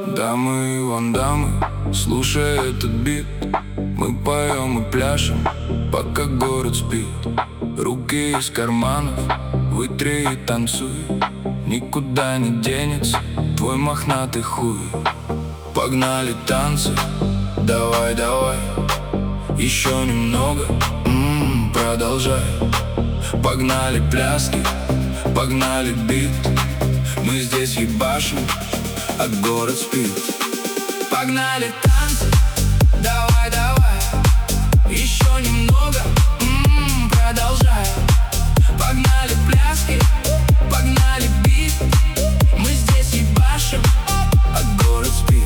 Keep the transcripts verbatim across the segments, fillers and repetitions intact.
Дамы и вандамы, слушай этот бит. Мы поем и пляшем, пока город спит. Руки из карманов, вытри и танцуй. Никуда не денется твой мохнатый хуй. Погнали танцы, давай, давай. Еще немного, м-м, продолжай. Погнали пляски, погнали бит. Мы здесь ебашим, а город спит. Погнали танцы, давай, давай. Еще немного, м-м, продолжай. Погнали пляски, погнали бит. Мы здесь ебашим, а город спит.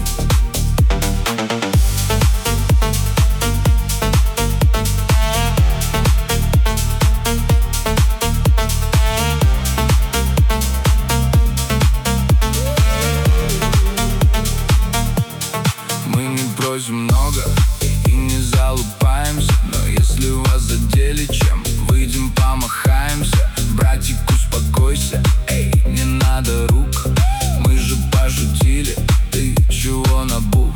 Много и не залупаемся, но если вас задели чем, выйдем помахаемся. Братик, успокойся, эй, не надо рук. Мы же пошутили, ты чего набух?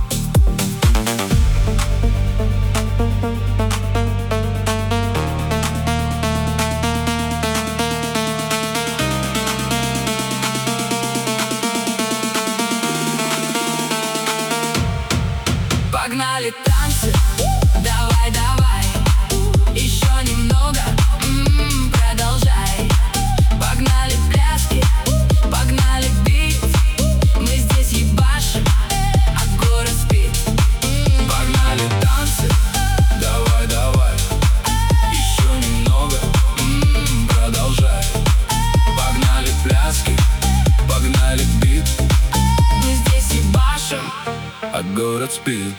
Погнали танцы, давай, давай. Еще немного, м-м, продолжай. Погнали пляски, погнали бит. Мы здесь ебашим, а город спит. Погнали танцы, давай, давай. Еще немного, м-м, продолжай. Погнали пляски, погнали бит. Мы здесь ебашим, а город спит.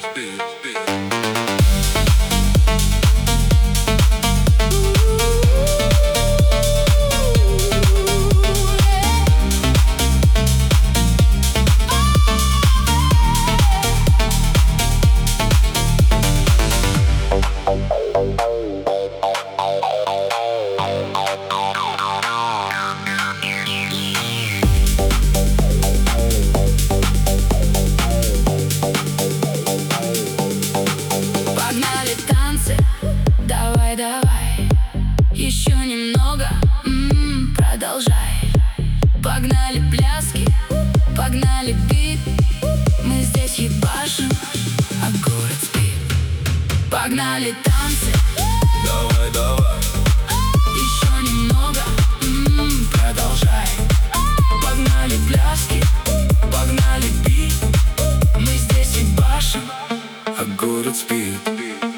давай, давай. Еще немного, м-м, продолжай. Погнали пляски, погнали бит. Мы здесь ебашим, а город спит. Погнали танцы, давай, давай. Еще немного, м-м, продолжай. Погнали пляски, погнали бит. Мы здесь ебашим, а город спит.